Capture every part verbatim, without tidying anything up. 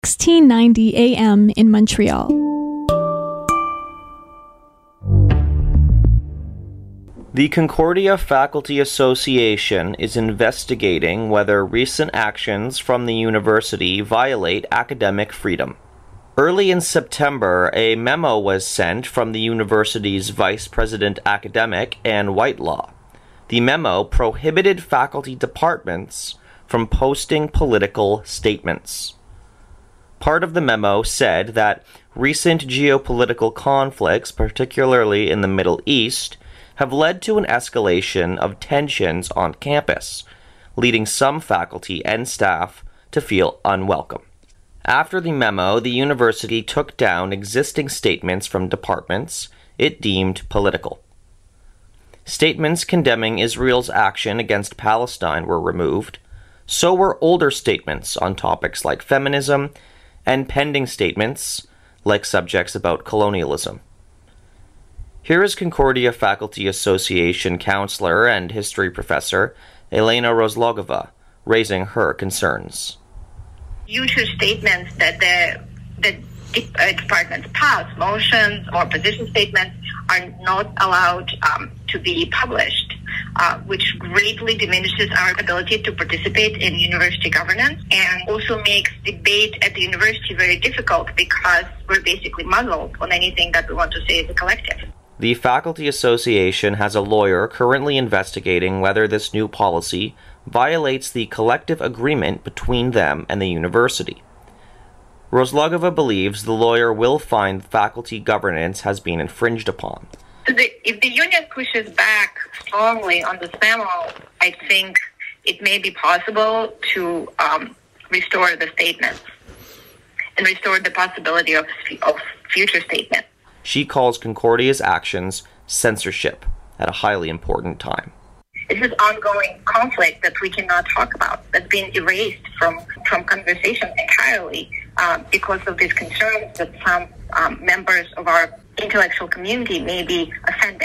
sixteen ninety A M in Montreal. The Concordia Faculty Association is investigating whether recent actions from the university violate academic freedom. Early in September, a memo was sent from the university's Vice President Academic, Anne Whitelaw. The memo prohibited faculty departments from posting political statements. Part of the memo said that recent geopolitical conflicts, particularly in the Middle East, have led to an escalation of tensions on campus, leading some faculty and staff to feel unwelcome. After the memo, the university took down existing statements from departments it deemed political. Statements condemning Israel's action against Palestine were removed. So were older statements on topics like feminism and pending statements like subjects about colonialism. Here is Concordia Faculty Association counselor and history professor Elena Rozlogova raising her concerns. Future statements that the, the uh, departments pass, motions or position statements, are not allowed um, to be published, uh, which greatly diminishes our ability to participate in university governance and also makes debate at the university very difficult because we're basically muzzled on anything that we want to say as a collective. The Faculty Association has a lawyer currently investigating whether this new policy violates the collective agreement between them and the university. Rozlogova believes the lawyer will find faculty governance has been infringed upon. So the, if the union pushes back strongly on this memo, I think it may be possible to um, restore the statements and restore the possibility of, of future statements. She calls Concordia's actions censorship at a highly important time. This is ongoing conflict that we cannot talk about, that's been erased from, from conversation entirely uh, because of these concerns that some um, members of our intellectual community may be offended.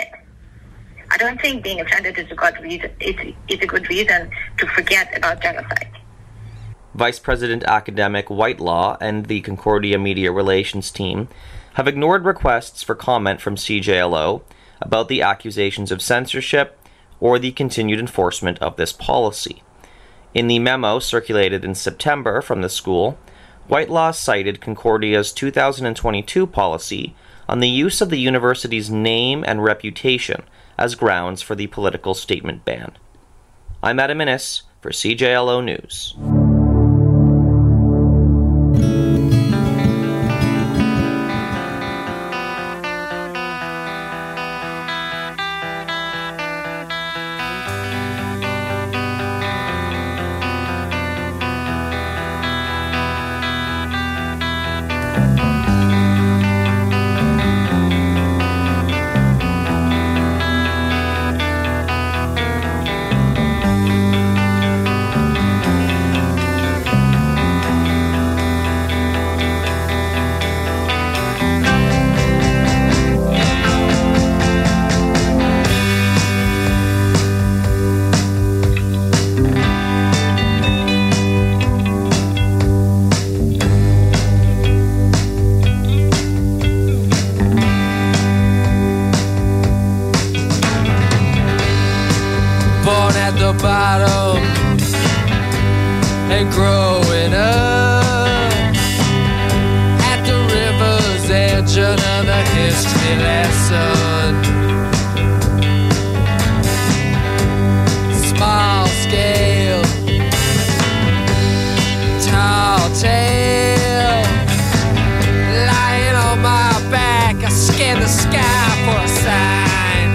I don't think being offended is a good reason, it's, it's a good reason to forget about genocide. Vice President Academic Whitelaw and the Concordia Media Relations team have ignored requests for comment from C J L O about the accusations of censorship or the continued enforcement of this policy. In the memo circulated in September from the school, Whitelaw cited Concordia's two thousand twenty-two policy on the use of the university's name and reputation as grounds for the political statement ban. I'm Adam Innes for C J L O News. The bottom and growing up at the river's edge, another history lesson. Small scale, tall tale, lying on my back, I scan the sky for a sign.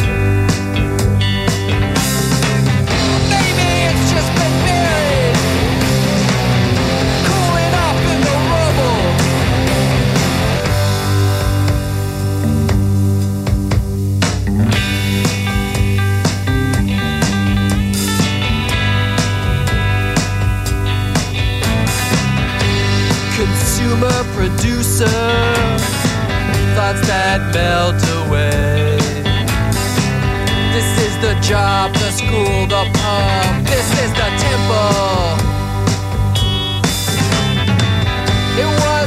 Producer, thoughts that melt away. This is the job, the school, the pub. This is the temple. It was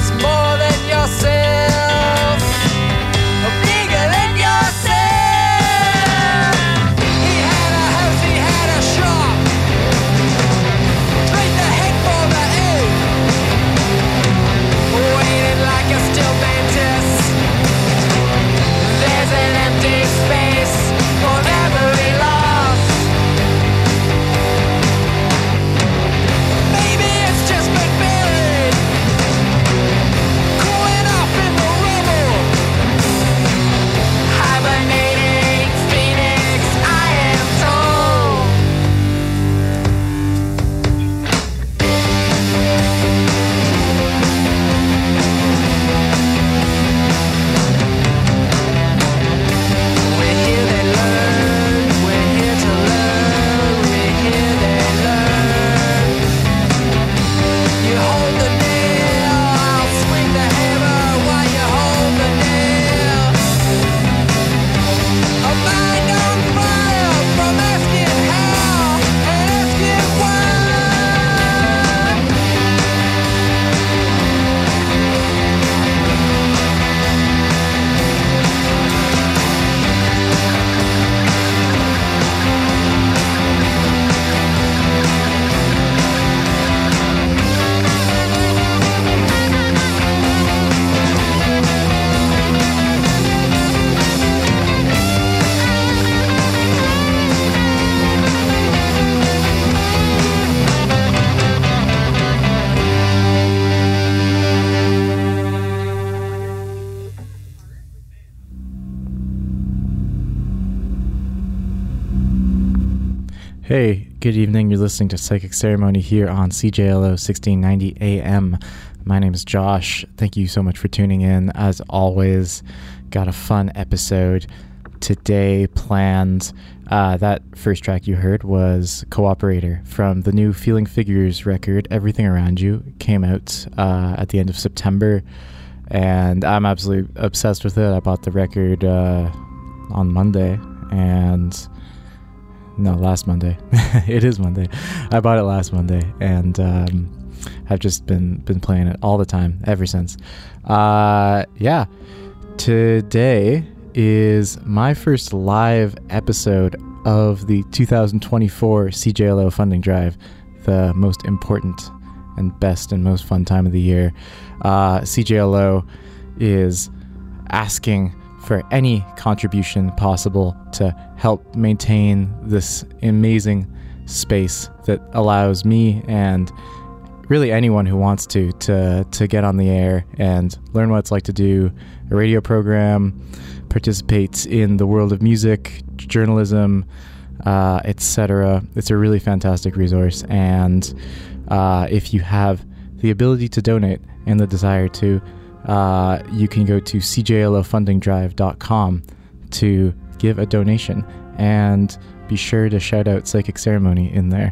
Hey, good evening. You're listening to Psychic Ceremony here on C J L O sixteen ninety A M. My name is Josh. Thank you so much for tuning in. As always, got a fun episode today planned. Uh, that first track you heard was Cooperator from the new Feeling Figures record, Everything Around You. It came out uh, at the end of September, and I'm absolutely obsessed with it. I bought the record uh, on Monday, and... No, last Monday. It is Monday. I bought it last Monday, and um, I've just been been playing it all the time ever since. Uh, yeah, today is my first live episode of the two thousand twenty-four C J L O funding drive, the most important and best and most fun time of the year. Uh, C J L O is asking for any contribution possible to help maintain this amazing space that allows me and really anyone who wants to to to get on the air and learn what it's like to do a radio program, participate in the world of music, journalism, uh, et cetera. It's a really fantastic resource, and uh, if you have the ability to donate and the desire to, Uh, you can go to c j l o funding drive dot com to give a donation, and be sure to shout out Psychic Ceremony in there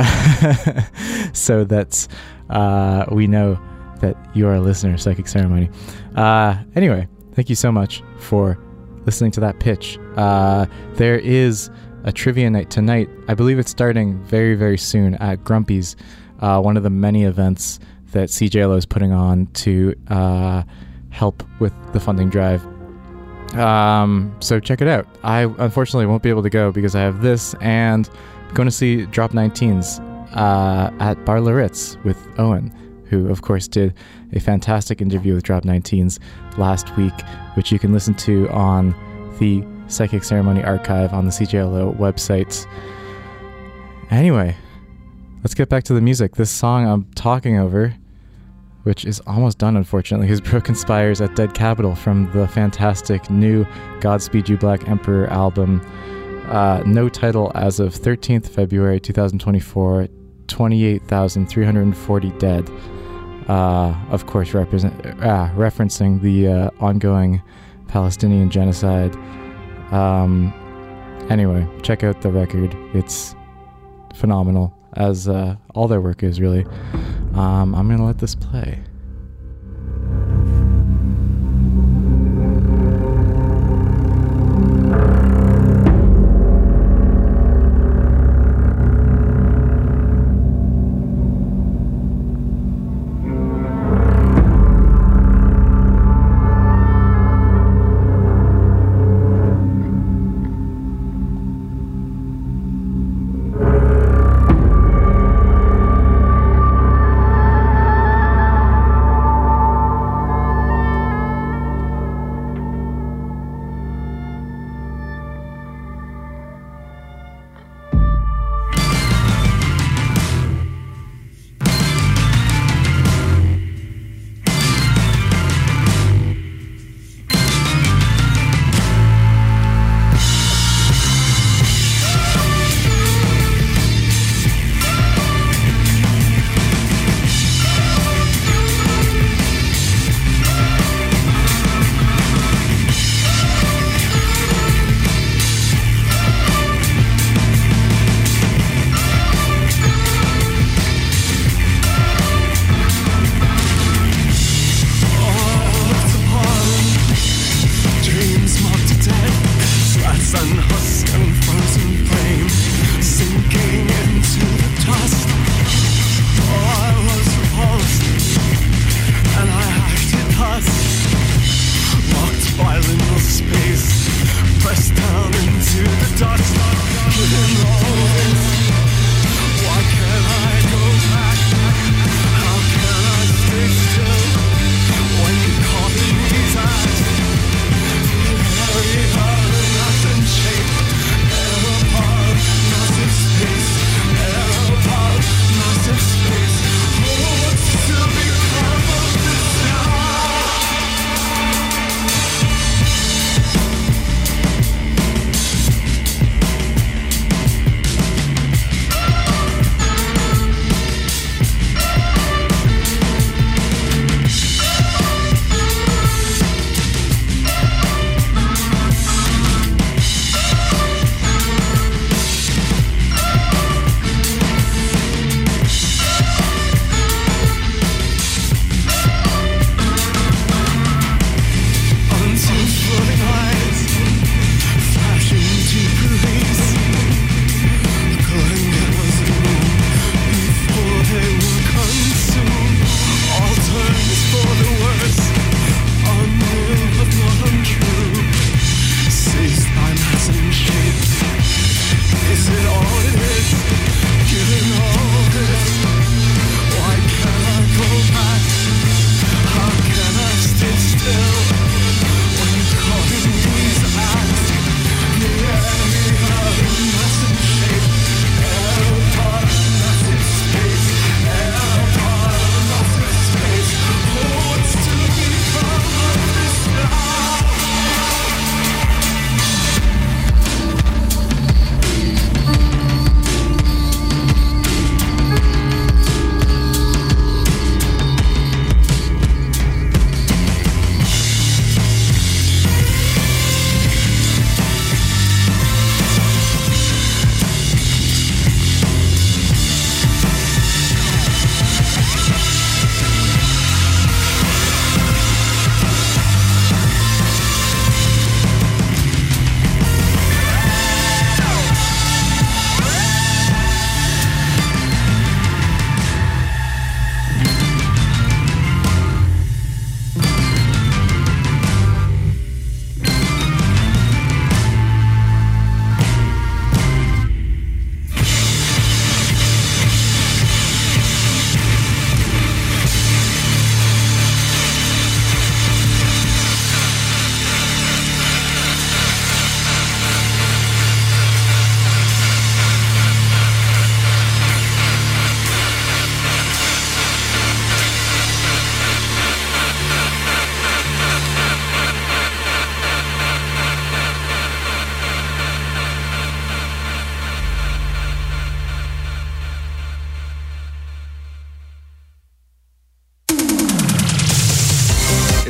so that uh, we know that you are a listener of Psychic Ceremony. Uh, anyway, thank you so much for listening to that pitch. Uh, there is a trivia night tonight. I believe it's starting very, very soon at Grumpy's, uh, one of the many events that C J L O is putting on to uh, help with the funding drive. Um, so check it out. I unfortunately won't be able to go because I have this, and I'm going to see Drop nineteens uh, at Bar Laritz with Owen, who of course did a fantastic interview with Drop nineteens last week, which you can listen to on the Psychic Ceremony archive on the C J L O website. Anyway, let's get back to the music. This song I'm talking over, which is almost done unfortunately, is Broken Spires at Dead Capital from the fantastic new Godspeed You Black Emperor album. Uh, no title as of thirteenth February twenty twenty-four, twenty-eight thousand three hundred forty dead. Uh, of course, represent, uh, referencing the uh, ongoing Palestinian genocide. Um, anyway, check out the record. It's phenomenal, as uh, all their work is, really. Um, I'm going to let this play.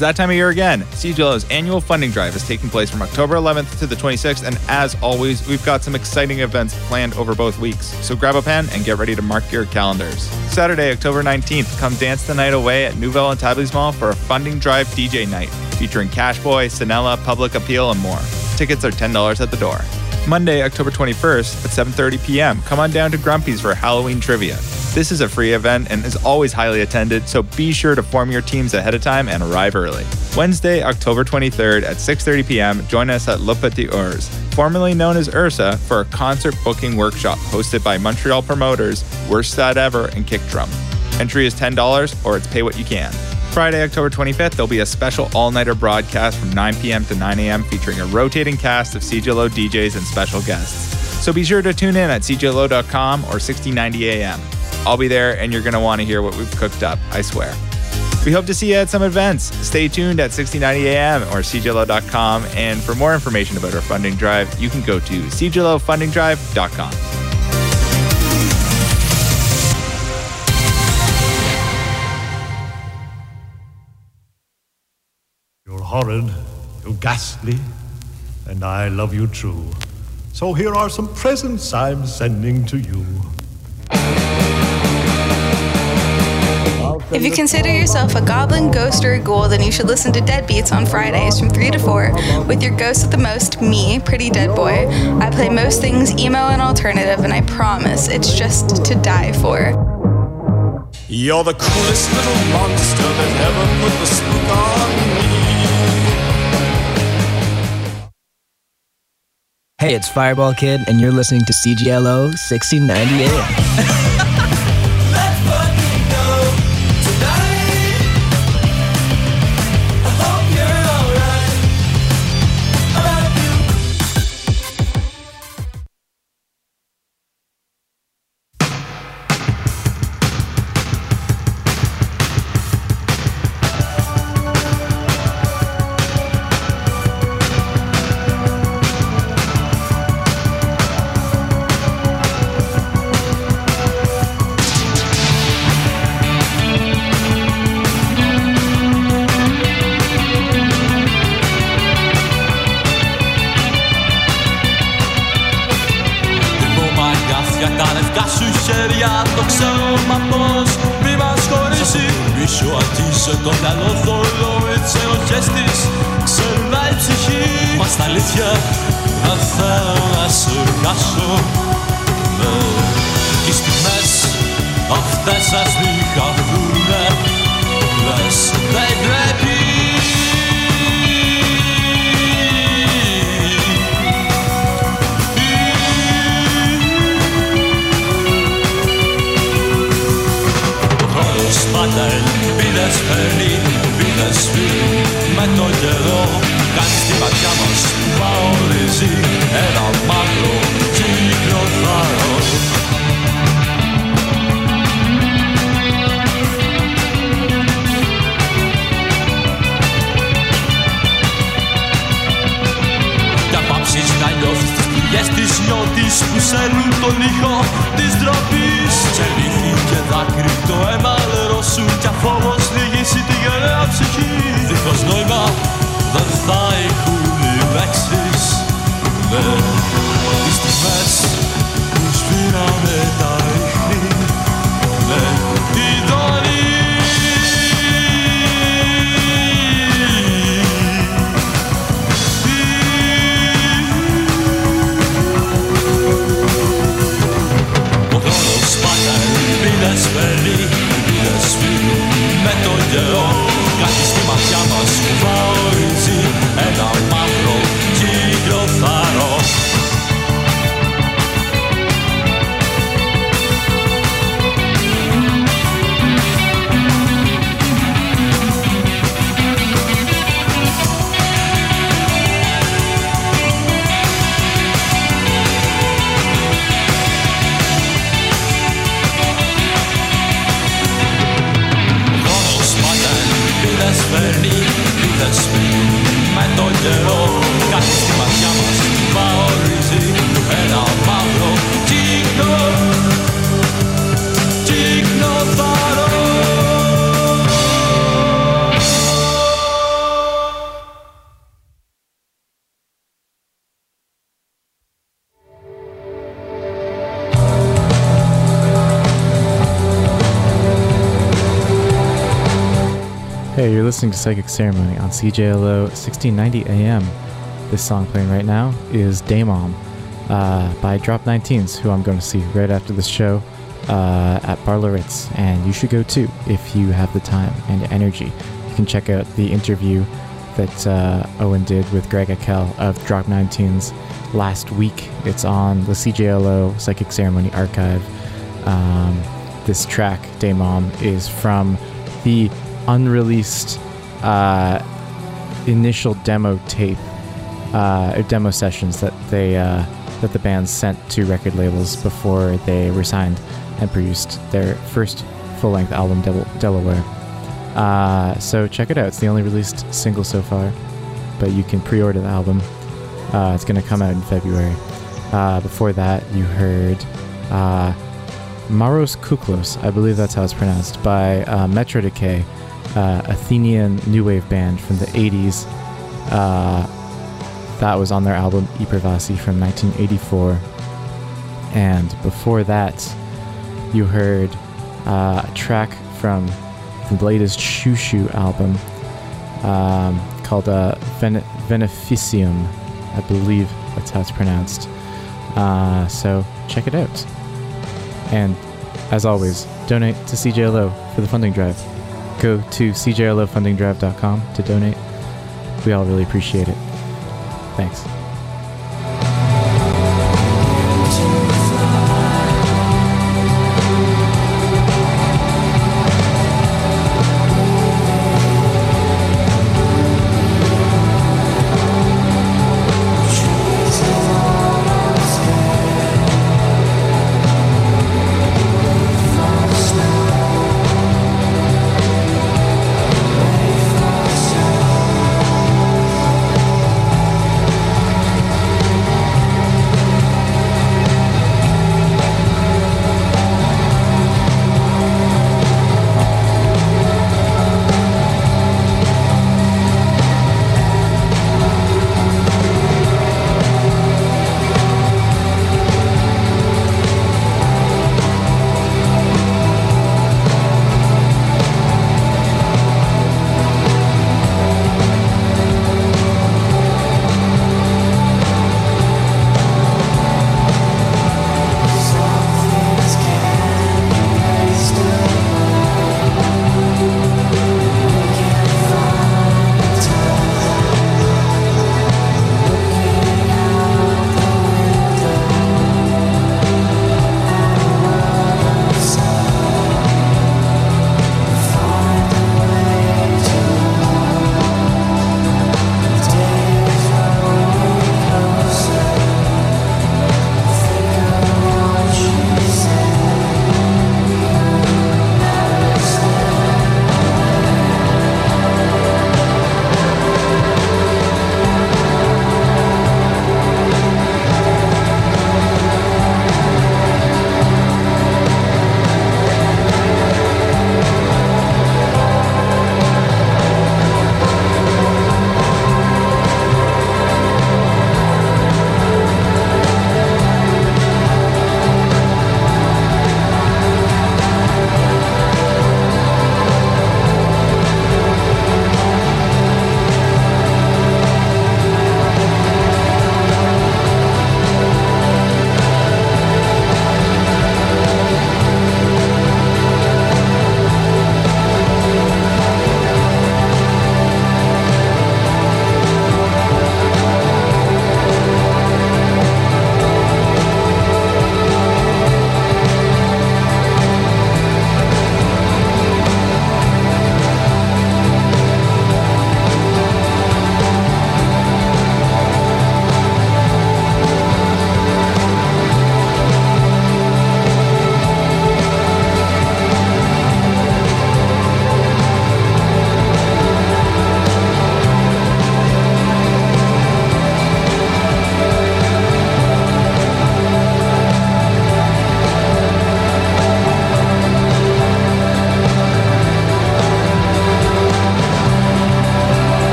that time of year again. C G L O's annual funding drive is taking place from October eleventh to the twenty-sixth, and as always, we've got some exciting events planned over both weeks. So grab a pen and get ready to mark your calendars. Saturday, October nineteenth, come dance the night away at Nouvelle and Table's Mall for a funding drive D J night featuring Cashboy, Sinella, Public Appeal, and more. Tickets are ten dollars at the door. Monday, October twenty-first at seven thirty p.m., come on down to Grumpy's for Halloween trivia. This is a free event and is always highly attended, so be sure to form your teams ahead of time and arrive early. Wednesday, October twenty-third at six thirty p.m., join us at Le Petit Ours, formerly known as Ursa, for a concert booking workshop hosted by Montreal promoters Worst Side Ever and Kick Drum. Entry is ten dollars, or it's pay what you can. Friday, October twenty-fifth, there'll be a special all-nighter broadcast from nine p.m. to nine a.m. featuring a rotating cast of C G L O D Js and special guests. So be sure to tune in at C G L O dot com or sixteen ninety A M. I'll be there, and you're going to want to hear what we've cooked up, I swear. We hope to see you at some events. Stay tuned at sixteen ninety A M or C G L O dot com, and for more information about our funding drive, you can go to C G L O funding drive dot com. You're horrid, you're ghastly, and I love you true. So here are some presents I'm sending to you. If you consider yourself a goblin, ghost, or a ghoul, then you should listen to Deadbeats on Fridays from three to four with your ghost at the most, me, Pretty Dead Boy. I play most things emo and alternative, and I promise it's just to die for. You're the coolest little monster that ever put the spook on me. Hey, it's Fireball Kid, and you're listening to C G L O sixteen ninety A M. Hey, you're listening to Psychic Ceremony on C J L O sixteen ninety A M. This song playing right now is Daymom uh, by Drop nineteens, who I'm going to see right after this show uh, at Bar Loritz, and you should go too if you have the time and energy. You can check out the interview that uh, Owen did with Greg Akel of Drop nineteens last week. It's on the C J L O Psychic Ceremony archive. Um, this track, Daymom, is from the unreleased uh, initial demo tape, uh, or demo sessions that they uh, that the band sent to record labels before they were signed and produced their first full-length album, Del- Delaware. Uh, so check it out. It's the only released single so far, but you can pre-order the album. Uh, it's going to come out in February. Uh, before that, you heard uh, Maros Kuklos, I believe that's how it's pronounced, by uh, Metro Decay, uh, Athenian new wave band from the eighties. Uh, that was on their album Ipervasi from nineteen eighty-four. And before that, you heard uh, a track from the latest Shushu album um, called uh, Ven- Beneficium. I believe that's how it's pronounced. Uh, so check it out. And as always, donate to C J L O for the funding drive. Go to c j l o funding drive dot com to donate. We all really appreciate it. Thanks.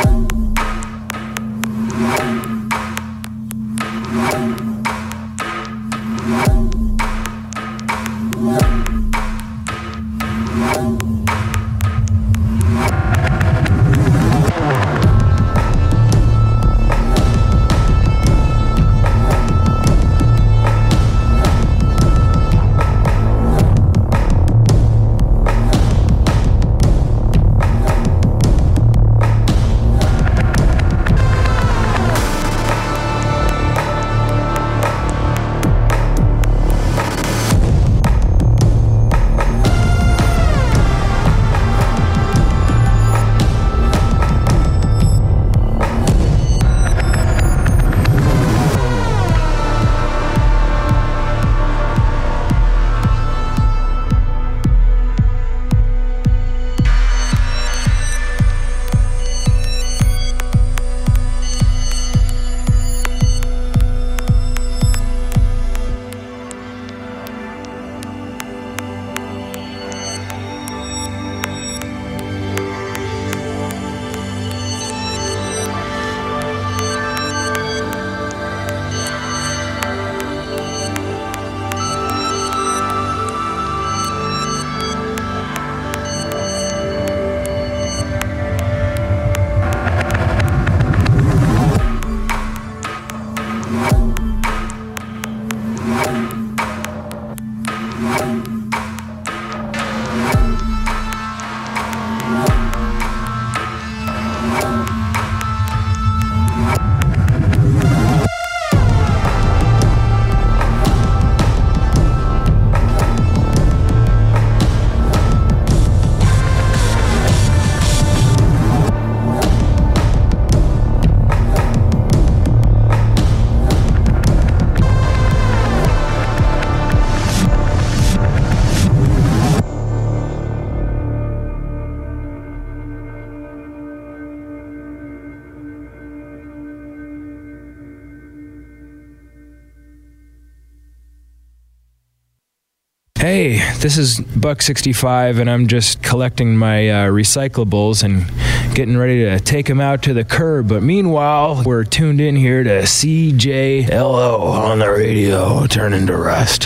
Hey, this is Buck sixty-five, and I'm just collecting my uh, recyclables and getting ready to take them out to the curb. But meanwhile, we're tuned in here to C J L O on the radio, turning to rust.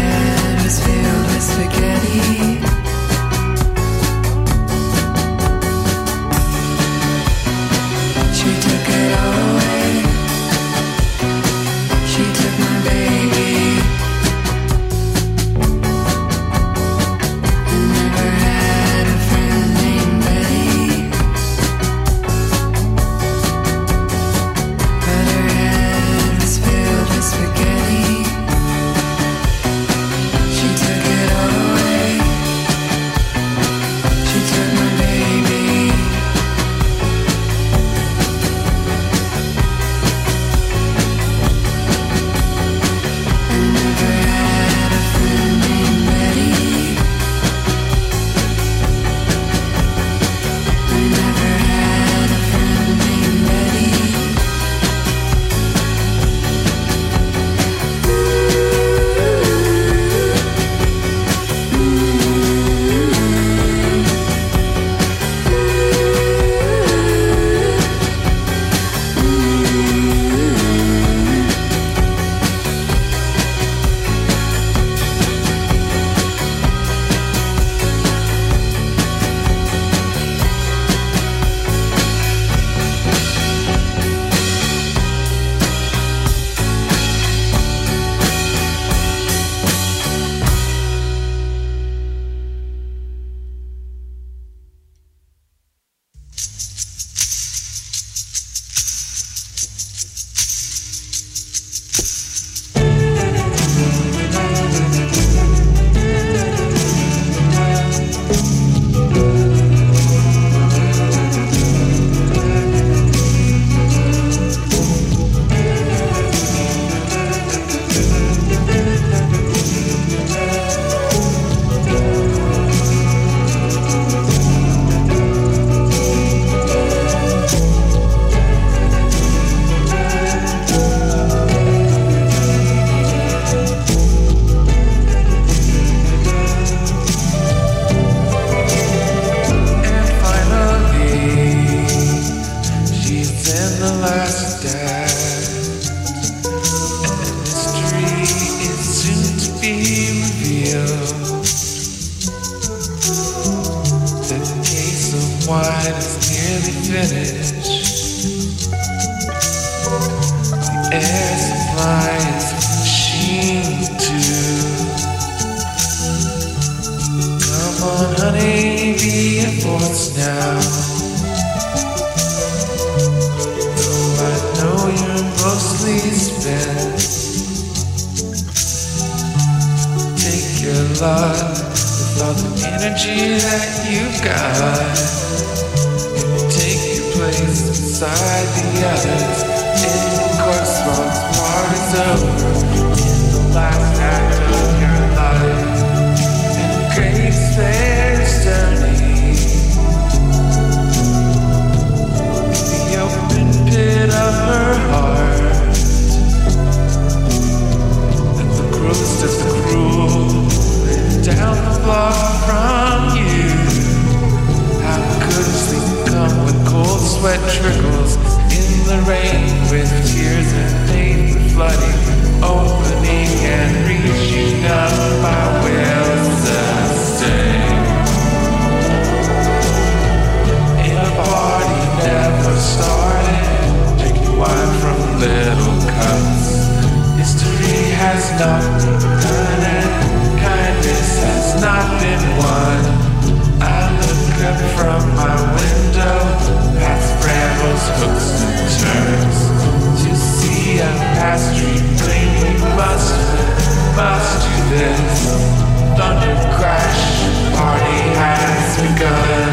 Spaghetti. be revealed. The case of wine is nearly finished. The air supply is machine too. Come on, honey, be a force now. Though I know you're mostly spent. Take your lot with all the energy that you've got. Take your place beside the others. In the correspondence part is over. In the last act of your life. And grace there's turning. The open pit of her heart. And the grossest of the cruel live down the block from you. How could sleep come when cold sweat trickles in the rain with tears and faith flooding, opening and reaching up by wills that stay. In a party never started, drinking wine from little cups. History has not begun and kindness has not been won. I look up from my window, past brambles, hooks and turns, to see a past street thing. We must, must do this. Thunder crash, party has begun.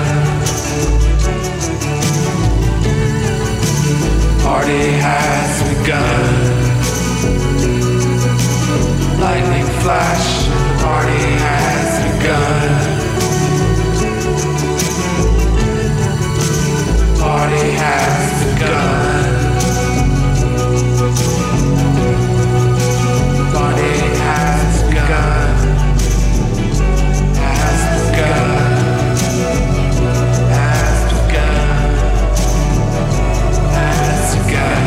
Party has begun. Lightning flash, party has begun. Party has begun. Party has begun. Has begun. Has begun. Has begun.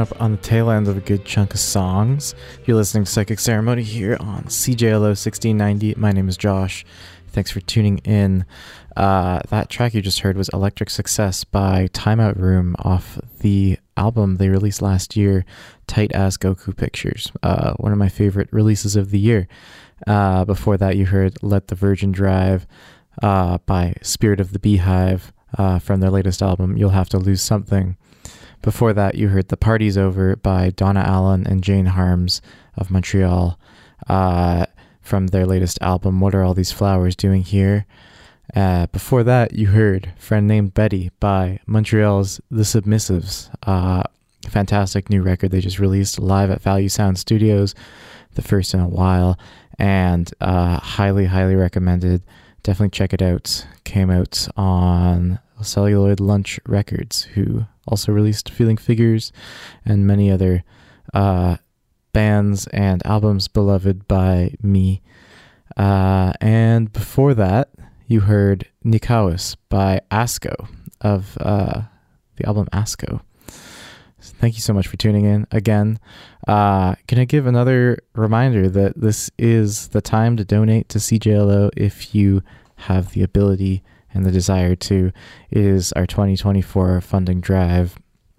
up on the tail end of a good chunk of songs. You're listening to Psychic Ceremony here on C J L O sixteen ninety. My name is Josh. Thanks for tuning in. Uh, that track you just heard was Electric Success by Timeout Room off the album they released last year, Tight As Goku Pictures. Uh, one of my favorite releases of the year. Uh, before that, you heard Let the Virgin Drive uh, by Spirit of the Beehive uh, from their latest album, You'll Have to Lose Something. Before that, you heard The Party's Over by Donna Allen and Jane Harms of Montreal uh, from their latest album, What Are All These Flowers Doing Here? Uh, before that, you heard Friend Named Betty by Montreal's The Submissives. Uh, fantastic new record they just released live at Value Sound Studios, the first in a while, and uh, highly, highly recommended. Definitely check it out. Came out on Celluloid Lunch Records, who also released Feeling Figures and many other uh, bands and albums beloved by me. Uh, and before that, you heard Nikawis by Asko of uh, the album Asko. Thank you so much for tuning in again. Uh, can I give another reminder that this is the time to donate to C J L O if you have the ability and the desire to. It is our twenty twenty-four funding drive.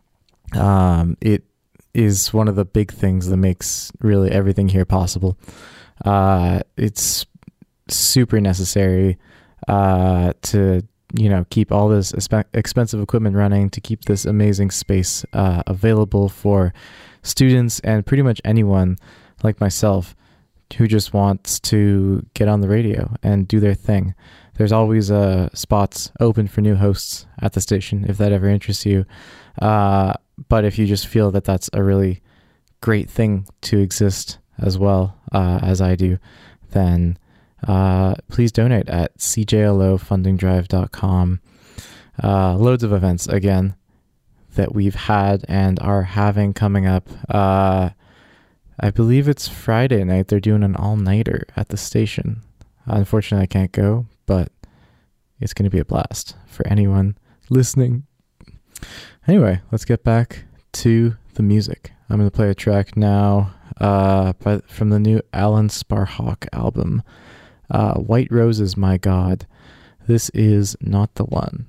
Um, it is one of the big things that makes really everything here possible. Uh, it's super necessary uh, to you know, keep all this expensive equipment running, to keep this amazing space uh, available for students and pretty much anyone like myself who just wants to get on the radio and do their thing. There's always uh, spots open for new hosts at the station if that ever interests you. Uh, but if you just feel that that's a really great thing to exist as well uh, as I do, then Uh, please donate at c j l o funding drive dot com. Uh, loads of events, again, that we've had and are having coming up. Uh, I believe it's Friday night. They're doing an all-nighter at the station. Unfortunately, I can't go, but it's going to be a blast for anyone listening. Anyway, let's get back to the music. I'm going to play a track now uh, by, from the new Alan Sparhawk album. Uh, White Roses, My God. This is Not the One.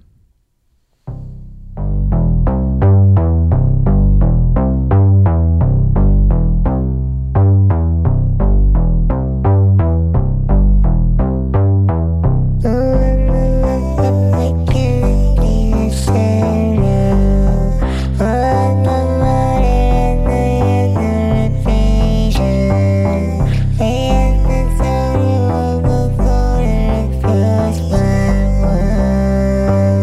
One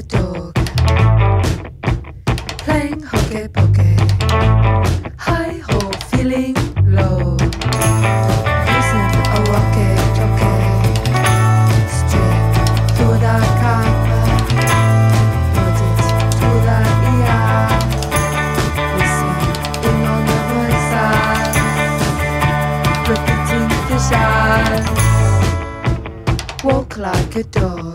dog, playing hokey pokey, high ho, feeling low, using a walkie talkie, straight to the carpet, put it to the ear, listen in on the voices, repeating the shots, walk like a dog.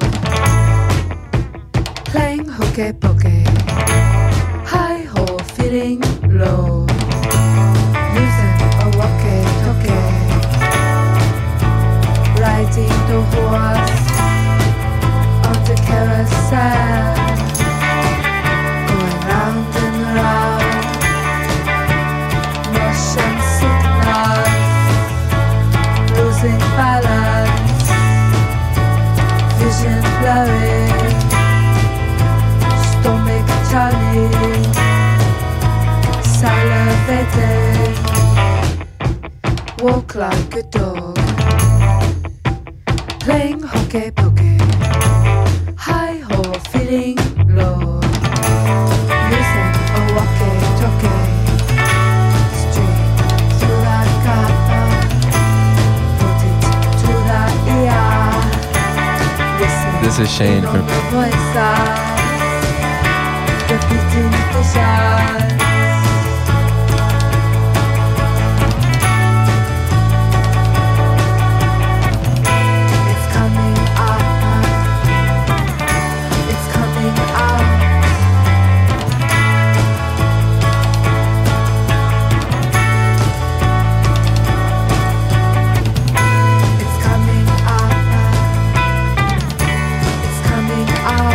Playing hokey pokey, high ho, feeling low, using a walkie talkie, riding the horse on the carousel, going round and round, motion sickness, losing balance, vision blurry. Stomach turning, salivating, walk like a dog, playing hokey pokey, high ho, feeling low, using a walkie talkie, straight through the carpet, put it to the ear, listen. This is Shane from repeating the shots. It's coming out. It's coming out. It's coming out. It's coming out.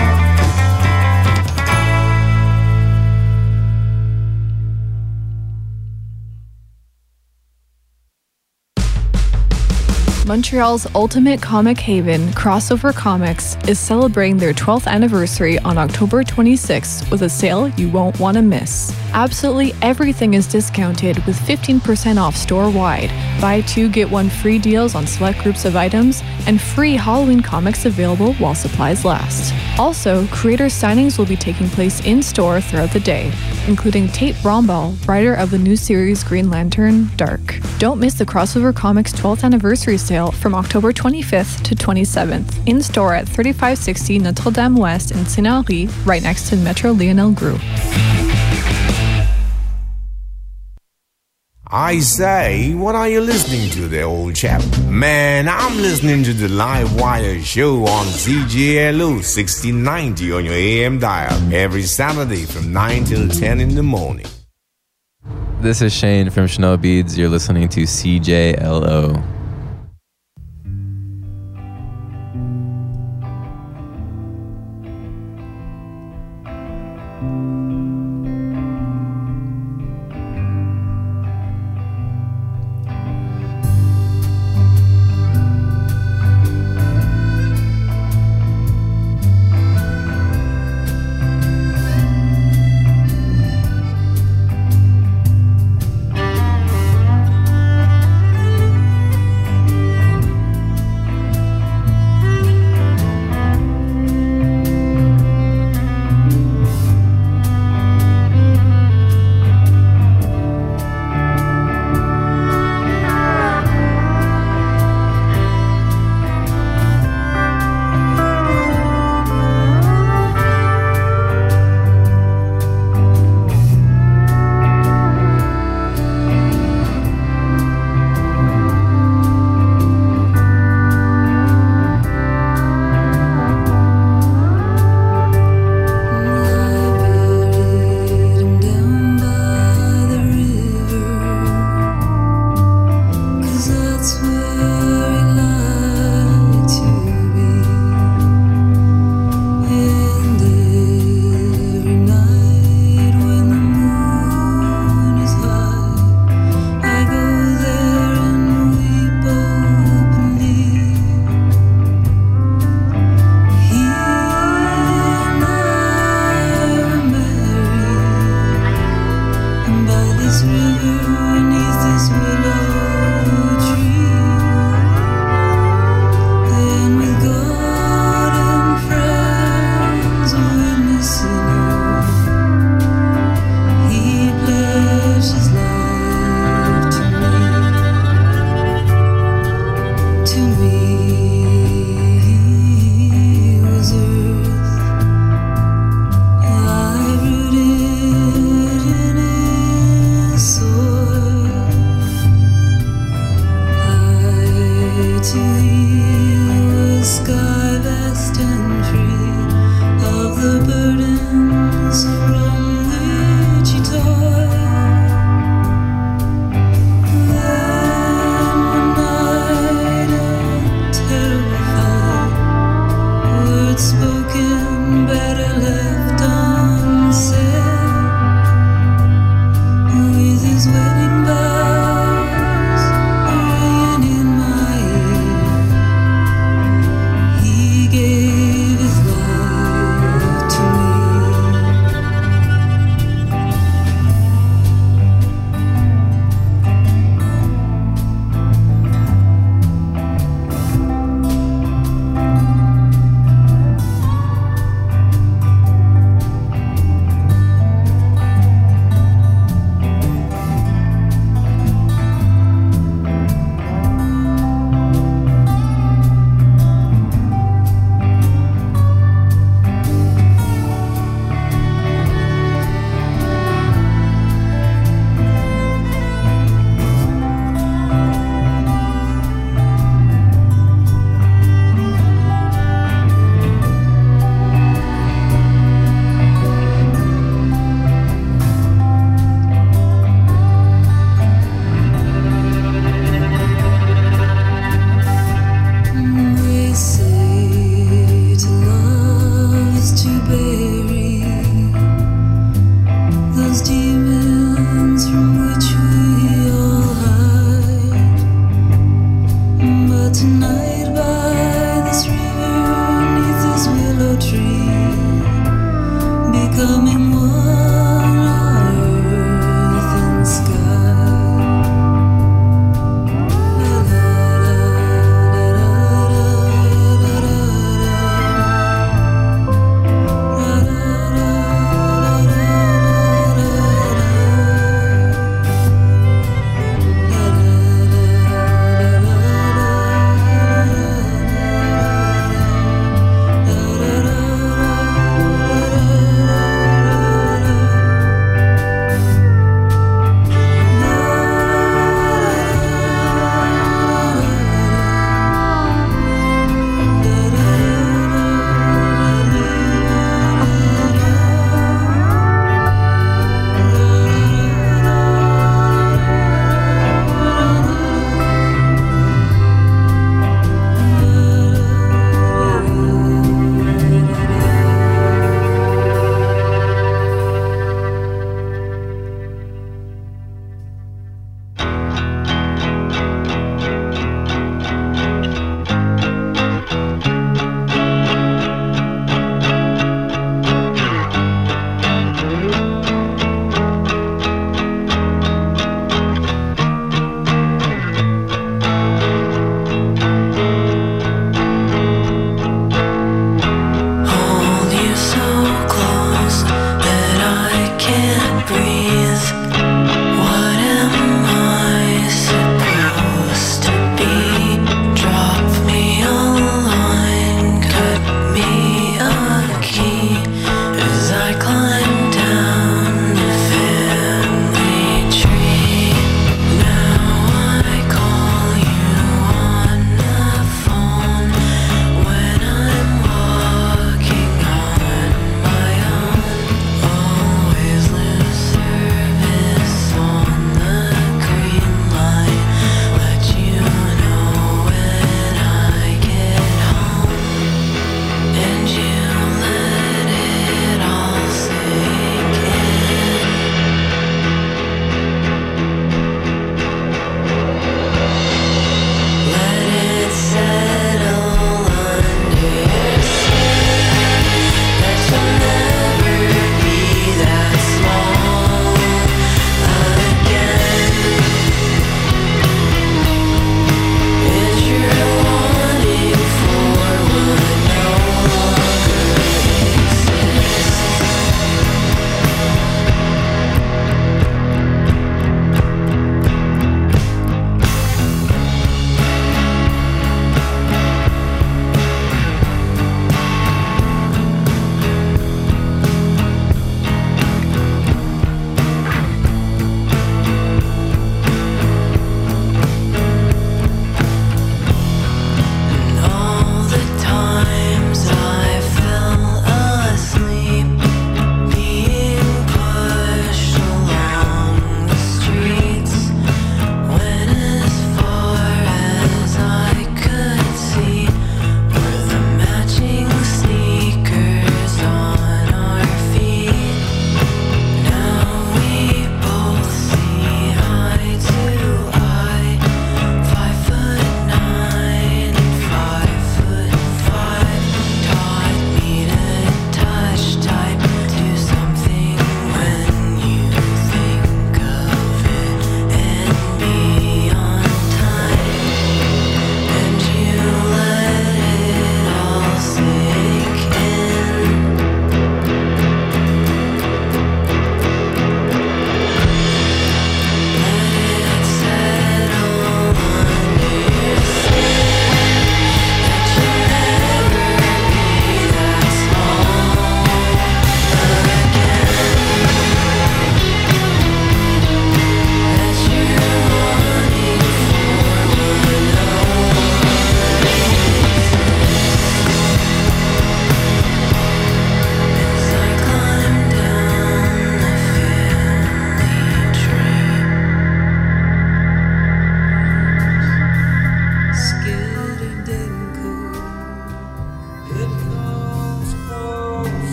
Montreal's ultimate comic haven, Crossover Comics, is celebrating their twelfth anniversary on October twenty-sixth with a sale you won't want to miss. Absolutely everything is discounted with fifteen percent off store-wide, buy two get one free deals on select groups of items, and free Halloween comics available while supplies last. Also, creator signings will be taking place in-store throughout the day, including Tate Bromball, writer of the new series Green Lantern, Dark. Don't miss the Crossover Comics twelfth anniversary sale from October twenty-fifth to twenty-seventh, in-store at thirty-five sixty Notre-Dame West in Saint-Henri, right next to Metro Lionel Groulx. I say, what are you listening to there, old chap? Man, I'm listening to the Live Wire show on C J L O sixteen ninety on your A M dial every Saturday from nine till ten in the morning. This is Shane from Chanel Beads. You're listening to C J L O.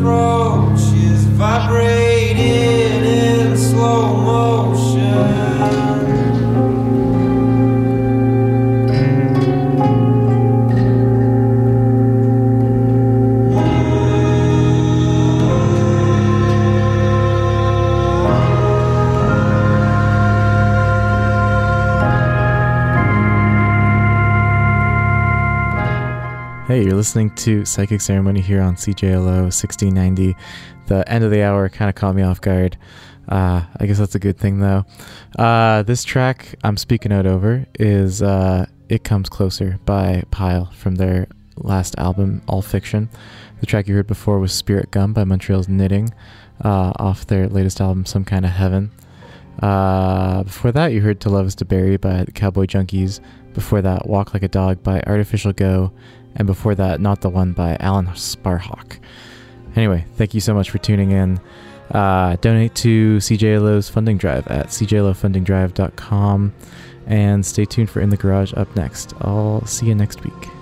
approach is vibrating in slow motion. Hey, you're listening to Psychic Ceremony here on C J L O sixteen ninety. The end of the hour kind of caught me off guard. Uh, I guess that's a good thing, though. Uh, this track I'm speaking out over is uh, It Comes Closer by Pile from their last album, All Fiction. The track you heard before was Spirit Gum by Montreal's Knitting uh, off their latest album, Some Kind of Heaven. Uh, before that, you heard To Love Is To Bury by the Cowboy Junkies. Before that, Walk Like a Dog by Artificial Go. And before that, Not the One by Alan Sparhawk. Anyway, thank you so much for tuning in. Uh, donate to C J L O's funding drive at c j l o funding drive dot com. And stay tuned for In the Garage up next. I'll see you next week.